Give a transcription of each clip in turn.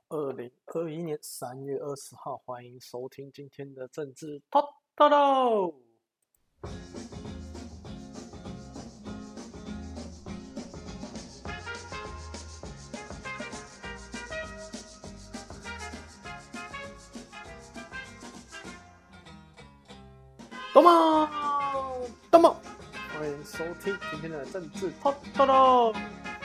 2021年3月20号，欢迎收听今天的政治 Talk。どうも，欢迎收听今天的政治 Talk。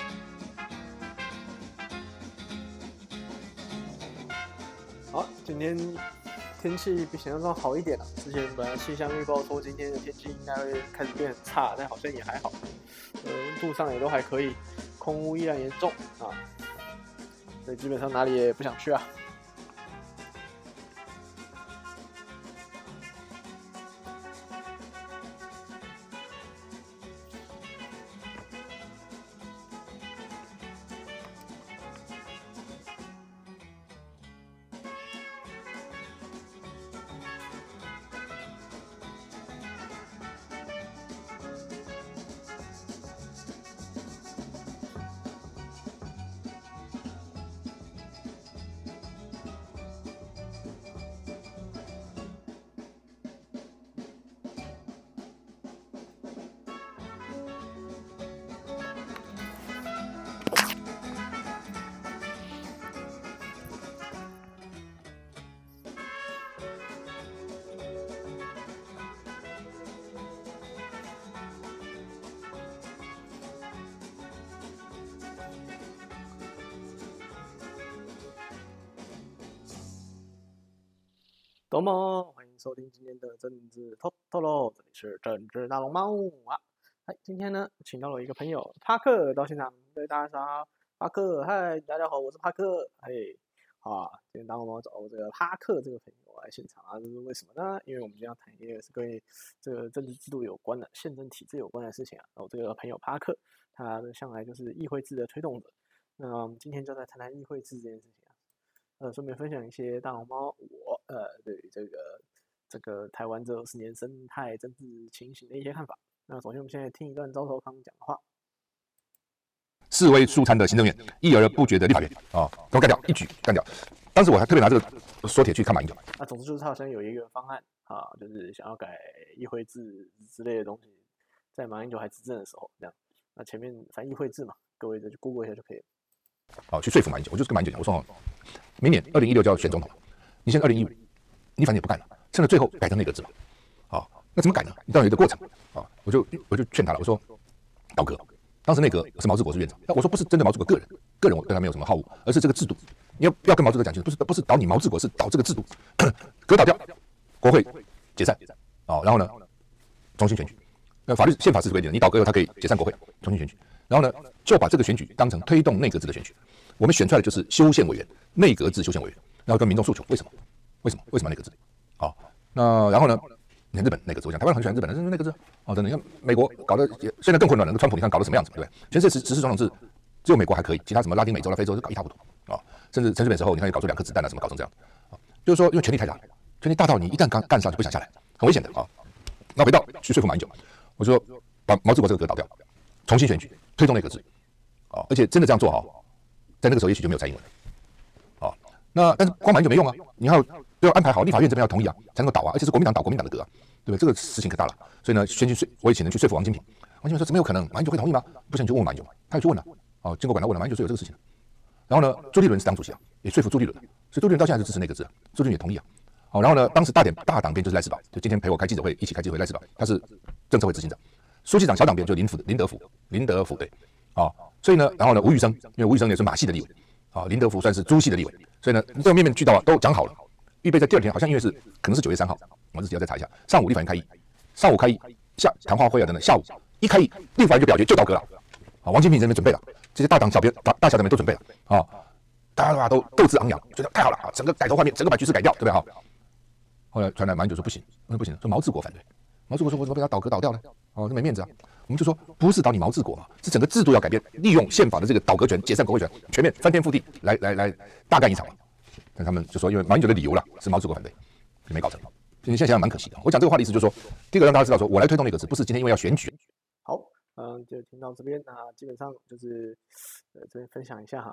好，今天天气比想象中好一点了。之前本来气象预报说今天的天气应该会开始变很差，但好像也还好。温度上也都还可以，空污依然严重啊，所以基本上哪里也不想去啊。どうも，欢迎收听今天的政治 Talk，这里是政治大龙猫啊。今天呢，请到了一个朋友帕克到现场，对大家好，帕克，嗨，大家好，我是帕克，嘿，今天大龙猫找我这个帕克这个朋友来现场啊，这是为什么呢？因为我们今天要谈一个是跟这个政治制度有关的、宪政体制有关的事情啊。然后这个朋友帕克，他向来就是议会制的推动者，那我们今天就来谈谈议会制这件事情啊。顺便分享一些大龙猫我对于这个台湾这20年生态政治情形的一些看法。那首先我们现在听一段赵少康讲的话。 示威速餐的行政院，议而不决的立法院都干掉，一举干掉。当时我还特别拿这个缩帖去看马英九。 总之就是他好像有一个方案就是想要改议会制之类的东西，在马英九还执政的时候这样。那前面反正议会制嘛，各位就 Google 一下就可以了。 去说服马英九，我就是跟马英九讲，我说明年2016就要选总统了，你现在2015，你反正也不干了，趁着最后改成内阁制嘛，那怎么改呢？你当然有一个过程我就劝他了，我说倒戈，当时内阁是毛治国是院长，但我说不是针对毛治国个人我对他没有什么好恶，而是这个制度，你要跟毛治国讲清楚，不是倒你毛治国，是倒这个制度，革倒掉，国会解散然后呢重新选举，那宪法是规定的，你倒戈以后他可以解散国会，重新选举，然后呢就把这个选举当成推动内阁制的选举。我们选出来的就是修宪委员，内阁制修宪委员，然后跟民众诉求，为什么内阁制？那然后呢？你看日本内阁制，我讲台湾很喜欢日本的内阁制真的，你看美国搞得现在更混乱了，那川普你看搞得什么样子，对不对？全世界直视总统制只有美国还可以，其他什么拉丁美洲、非洲就搞一塌糊涂甚至陈水扁时候，你看又搞出2颗子弹什么搞成这样就是说因为权力太大了，权力大到你一旦干上就不想下来，很危险的那回到去说服马英九，我说把毛治国这个革倒掉，重新选举，推动内阁制而且真的这样做在那个时候也许就没有蔡英文了那但是光马英九没用你都要安排好立法院这边要同意才能够倒而且是国民党倒国民党的革对不对？这个事情可大了，所以呢，我也请人去说服王金平。王金平说怎么有可能？马英九会同意吗？不行，你就问马英九嘛。他也去问了经过管他问了，马英九说有这个事情然后呢，朱立伦是党主席也说服朱立伦所以朱立伦到现在是支持内阁制朱立伦也同意然后呢，当时大党鞭就是赖士葆，就今天陪我开记者会，一起开记者会赖士葆，他是政策会执行长。书记长小党鞭就林德福对所以呢，然后呢，吴宇升，因为吴宇升也是马系的立委林德福算是朱系的立委，所以呢，这个面俱到都讲好了，预备在第2天，好像因为可能是9月3号，我自己要再查一下。上午立法院开议，上午开议，下谈话会等等，下午一开议，立法院就表决就倒戈了王金平这边准备了，这些大小党们都准备了大家都斗志昂扬，觉得太好了整个改头换面，整个把局势改掉，对不对后来传来马英九说不行，说毛治国反对，毛治国说我怎么被他倒戈倒掉呢？这没面子我们就说不是倒你毛治国嘛，是整个制度要改变，利用宪法的这个倒戈权、解散国会权，全面翻天覆地来大干一场但他们就说因为马英九的理由是毛治国反对，就没搞成。你现在想想蛮可惜的。我讲这个话的意思就是说，第一个让大家知道说，我来推动内阁制，不是今天因为要选举。 好，就听到这边基本上就是这边分享一下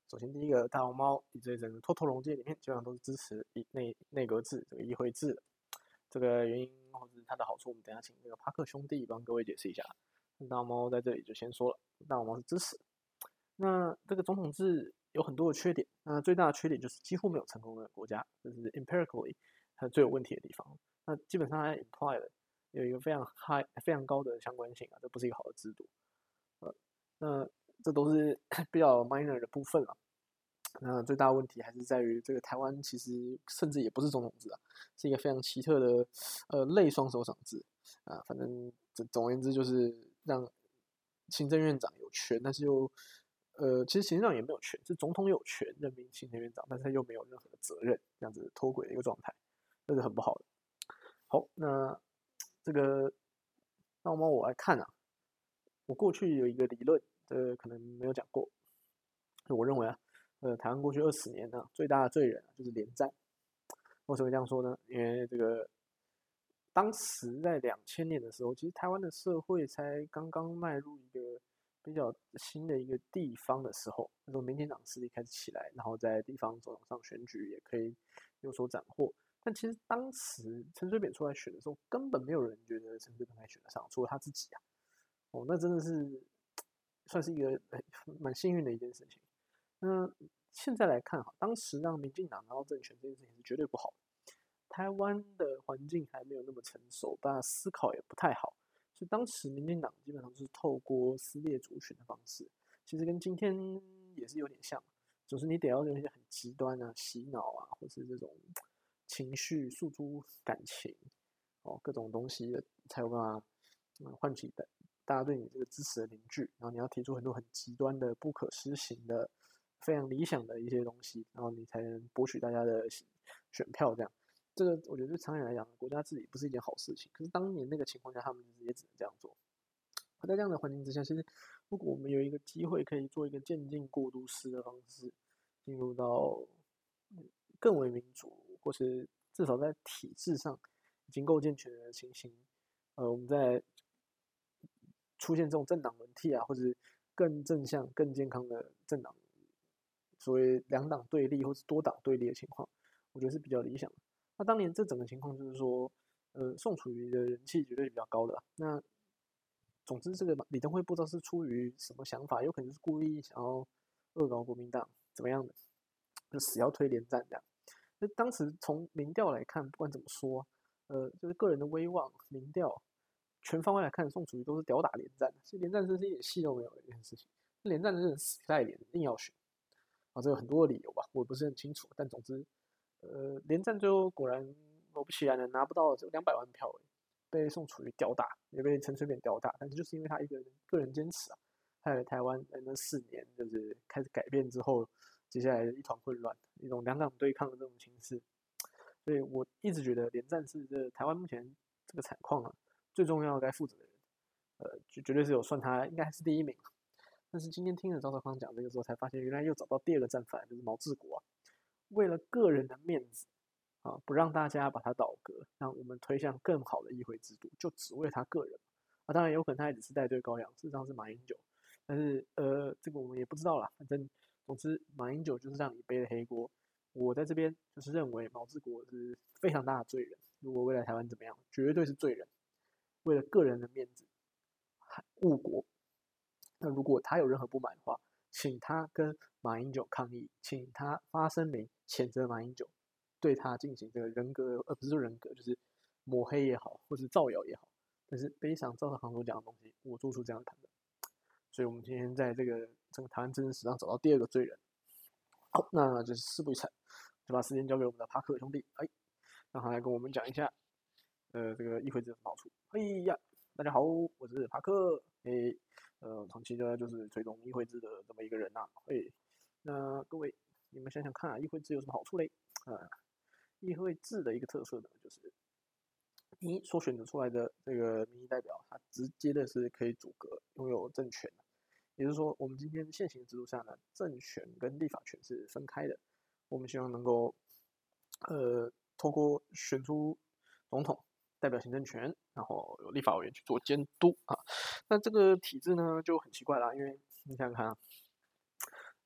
首先第一个大龙猫，以这整个托托龙界里面，基本上都是支持内阁制这个议会制的。这个原因或者它的好处，我们等一下请这个帕克兄弟帮各位解释一下。大龙猫在这里就先说了，大龙猫是支持。那这个总统制有很多的缺点，那最大的缺点就是几乎没有成功的国家，这是 empirically 它最有问题的地方。那基本上它 imply 了有一个非常高的相关性啊，这不是一个好的制度。那这都是比较 minor 的部分了。那最大的问题还是在于这个台湾其实甚至也不是总统制啊，是一个非常奇特的类双首长制啊。反正总而言之就是让行政院长有权，但是又其实行政长也没有权，是总统有权任命行政院长，但是他又没有任何的责任，这样子脱轨的一个状态，这是很不好的。好，那这个那我来看啊，我过去有一个理论，可能没有讲过，就我认为啊。台湾过去20年呢，最大的罪人就是连战。为什么这样说呢？因为这个当时在2000年的时候，其实台湾的社会才刚刚迈入一个比较新的一个地方的时候，那时候民进党势力开始起来，然后在地方总统上选举也可以有所斩获。但其实当时陈水扁出来选的时候，根本没有人觉得陈水扁可以选得上，除了他自己啊。那真的是算是一个蛮幸运的一件事情。那现在来看哈，当时让民进党拿到政权这件事情是绝对不好的。台湾的环境还没有那么成熟，大家思考也不太好，所以当时民进党基本上是透过撕裂族群的方式，其实跟今天也是有点像，就是你得要用一些很极端啊、洗脑啊，或是这种情绪诉诸感情各种东西才有办法唤起大家对你这个支持的凝聚，然后你要提出很多很极端的、不可施行的。非常理想的一些东西，然后你才能博取大家的选票，这样，这个我觉得对长远来讲，国家治理不是一件好事情。可是当年那个情况下，他们也只能这样做。在这样的环境之下，其实如果我们有一个机会可以做一个渐进过渡式的方式，进入到更为民主，或是至少在体制上已经够健全的情形，我们在出现这种政党轮替啊，或者更正向、更健康的政党。所谓两党对立或是多党对立的情况，我觉得是比较理想的。那当年这整个情况就是说，宋楚瑜的人气绝对是比较高的。那总之，这个李登辉不知道是出于什么想法，有可能是故意想要恶搞国民党怎么样的，就死要推连战这样。那当时从民调来看，不管怎么说，就是个人的威望、民调全方位来看，宋楚瑜都是屌打连战，所以连战真是一点戏都没有的一件事情。连战真的死不赖脸，硬要选。这有很多的理由吧，我不是很清楚，但总之，连战最后果然果不其然的拿不到这200万票，被宋楚瑜吊打，也被陈水扁吊打，但是就是因为他一个人个人坚持啊，害了台湾那4年就是开始改变之后，接下来一团混乱，一种两党对抗的这种形式，所以我一直觉得连战是这台湾目前这个惨况啊最重要该负责的人，绝对是有算他应该还是第1名。但是今天听了赵少康讲这个之后，才发现原来又找到第2个战犯，就是毛治国啊。为了个人的面子啊，不让大家把他倒戈，让我们推向更好的议会制度，就只为他个人啊。当然有可能他也只是带队羔羊，事实上是马英九。但是这个我们也不知道啦。反正总之马英九就是让你背了黑锅。我在这边就是认为毛治国是非常大的罪人。如果未来台湾怎么样，绝对是罪人。为了个人的面子，误国。那如果他有任何不满的话，请他跟马英九抗议，请他发声明谴责马英九，对他进行这个人格，不是人格，就是抹黑也好，或是造谣也好。但是悲伤赵少康所讲的东西，我做出这样的判断。所以我们今天在这个整个台湾政治史上找到第2个罪人。好，那就是事不宜迟，就把时间交给我们的帕克兄弟，让他来跟我们讲一下，这个议会制有什么好处。大家好，我是帕克，长期的就是推动议会制的这么一个人呐。那各位，你们想想看啊，议会制有什么好处嘞？议会制的一个特色呢，就是你所选择出来的这个民意代表，他直接的是可以阻隔拥有政权的。也就是说，我们今天现行的制度下呢，政权跟立法权是分开的。我们希望能够，透过选出总统代表行政权，然后有立法委员去做监督啊。那这个体制呢就很奇怪啦，因为你想想看啊，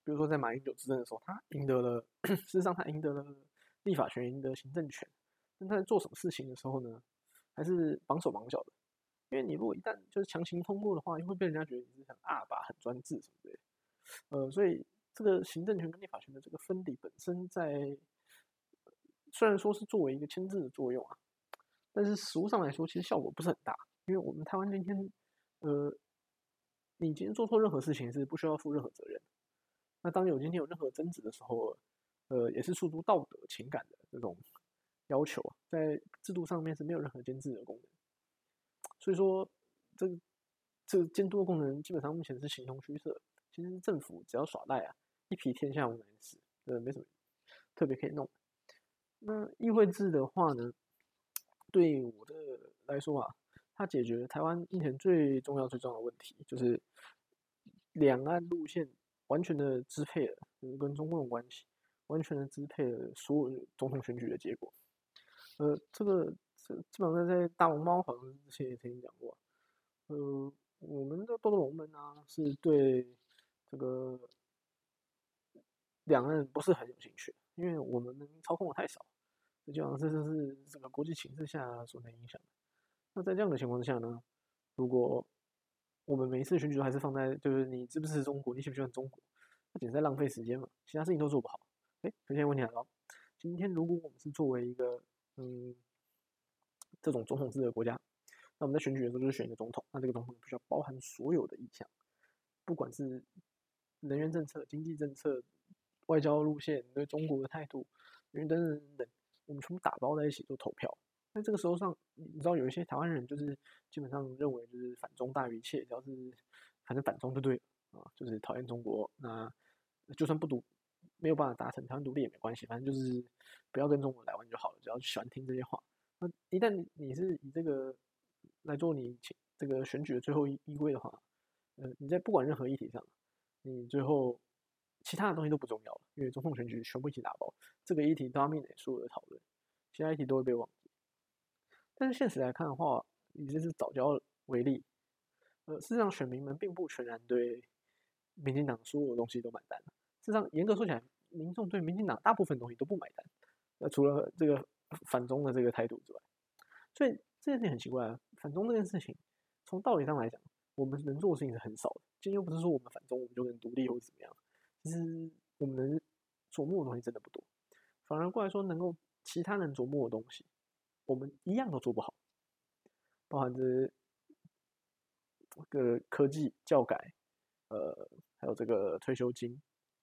比如说在马英九执政的时候，他赢得了，事实上他赢得了立法权，赢得行政权，但他在做什么事情的时候呢，还是绑手绑脚的。因为你如果一旦就是强行通过的话，又会被人家觉得你是很阿爸、很专制什么的。所以这个行政权跟立法权的这个分离本身在，虽然说是作为一个牵制的作用啊，但是实务上来说，其实效果不是很大。因为我们台湾今天，呃，你今天做错任何事情是不需要负任何责任。那当有今天有任何争执的时候，也是诉诸道德情感的这种要求，在制度上面是没有任何监制的功能。所以说，这个这个监督的功能基本上目前是形同虚设。其实政府只要耍赖啊，一匹天下无难事，没什么特别可以弄。那议会制的话呢，对我的来说啊，它解决台湾目前最重要的问题，就是两岸路线完全的支配了，就是跟中共有关系，完全的支配了所有总统选举的结果。这基本上在大龙猫好像之前也曾经讲过，我们的豆豆龙们呢是对这个两岸不是很有兴趣，因为我们能操控的太少，这基本上是这个国际形势下所能影响的。那在这样的情况之下呢，如果我们每一次选举都还是放在就是你支不支持中国，你喜不喜欢中国，那简直在浪费时间嘛，其他事情都做不好。现在问题来了，今天如果我们是作为一个这种总统制的国家，那我们在选举的时候就是选一个总统，那这个总统必须要包含所有的意向，不管是能源政策、经济政策、外交路线、对中国的态度，等等等等，我们全部打包在一起做投票。那这个时候上，你知道有一些台湾人就是基本上认为就是反中大于一切，只要是反正反中就对了啊，就是讨厌中国。那就算不独没有办法达成台湾独立也没关系，反正就是不要跟中国来往就好了，只要喜欢听这些话。那一旦你是以这个来做你这个选举的最后依归的话，你在不管任何议题上，你最后其他的东西都不重要了，因为总统选举全部一起打包，这个议题 dominate 所有的讨论，其他议题都会被忘记。但是现实来看的话，以这次早教为例，事实上选民们并不全然对民进党所有的东西都买单。事实上，严格说起来，民众对民进党大部分东西都不买单。除了这个反中的这个态度之外，所以这件事情很奇怪啊。反中这件事情，从道理上来讲，我们能做的事情是很少的。今天又不是说我们反中我们就能独立或者怎么样，其实我们能琢磨的东西真的不多。反而过来说，能够其他人琢磨的东西，我们一样都做不好，包含着个科技教改，还有这个退休金、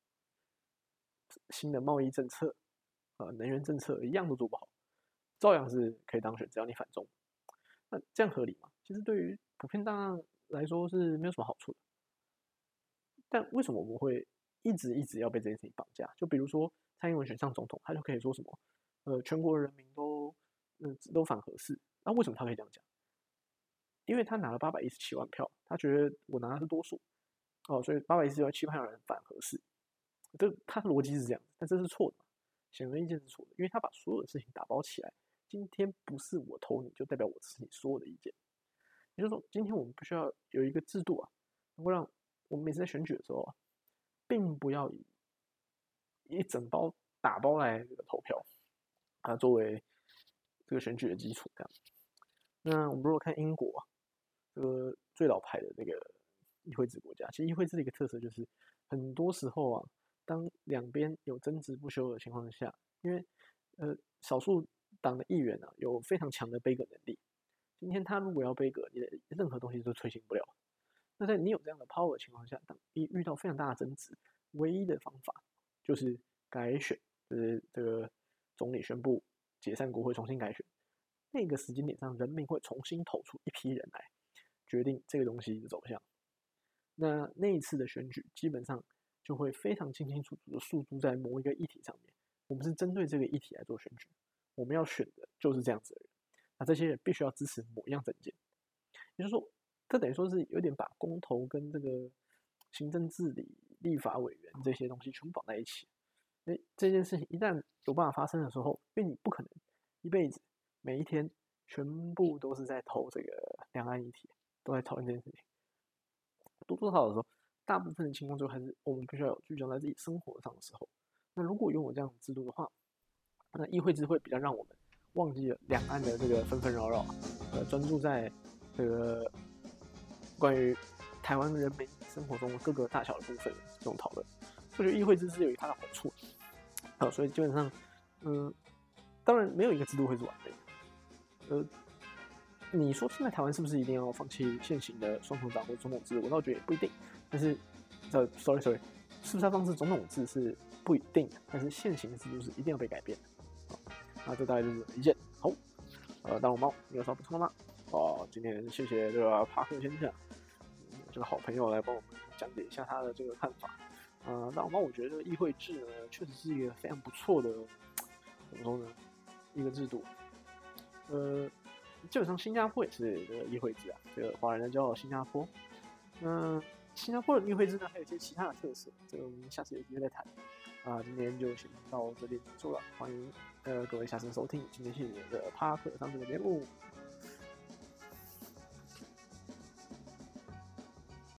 新的贸易政策、能源政策，一样都做不好，照样是可以当选，只要你反中。那这样合理吗？其实对于普遍大众来说是没有什么好处的。但为什么我们会一直要被这件事情绑架？就比如说蔡英文选上总统，他就可以说什么，全国人民都反核四。那为什么他可以这样讲？因为他拿了817万票，他觉得我拿的是多数，所以817万人反核四。他的逻辑是这样，但这是错的，显而易见是错的，因为他把所有的事情打包起来。今天不是我投你，就代表我支持你所有的意见。也就是说，今天我们必须要有一个制度啊，能够让我们每次在选举的时候啊，并不要以一整包打包来这个投票啊，作为这个选举的基础。这样，那我们如果看英国啊，这个最老牌的这个议会制国家，其实议会制的一个特色就是，很多时候啊，当两边有争执不休的情况下，因为少数党的议员啊有非常强的背阁能力，今天他如果要背阁，你的任何东西都推行不了。那在你有这样的 power 的情况下，当一遇到非常大的争执，唯一的方法就是改选，就是这个总理宣布解散国会，重新改选。那个时间点上，人民会重新投出一批人来，决定这个东西的走向。那一次的选举，基本上就会非常清清楚楚的诉诸在某一个议题上面。我们是针对这个议题来做选举，我们要选的就是这样子的人。那这些人必须要支持某一样政见，也就是说，这等于说是有点把公投跟这个行政治理、立法委员这些东西全部绑在一起。这件事情一旦有办法发生的时候，因为你不可能一辈子每一天全部都是在投这个两岸议题，都在讨论这件事情。多多少少的时候， 大部分的情况就还是我们必须要有聚焦在自己生活上的时候。那如果拥有这样的制度的话，那议会制会比较让我们忘记了两岸的这个纷纷扰扰，专注在这个关于台湾人民生活中各个大小的部分这种讨论。我觉得议会制是有它的好处，所以基本上，当然没有一个制度会是完美的。你说现在台湾是不是一定要放弃现行的双重党或总统制？我倒觉得也不一定。但是，sorry，是不是要放弃总统制是不一定的，但是现行的制度是一定要被改变的。那这大概就是我的意见。好，大龙猫，你有啥补充的吗？今天谢谢这个帕克先生，这个好朋友来帮我们讲解一下他的这个看法。大龙猫，我觉得议会制呢，确实是一个非常不错的，怎么说呢，一个制度。基本上新加坡也是这个议会制啊，这个华人呢叫新加坡。新加坡的议会制呢，还有一些其他的特色，这个我们下次有机会再谈。今天就先到这边结束了，欢迎各位下次收听今天系列的帕克上这个节目。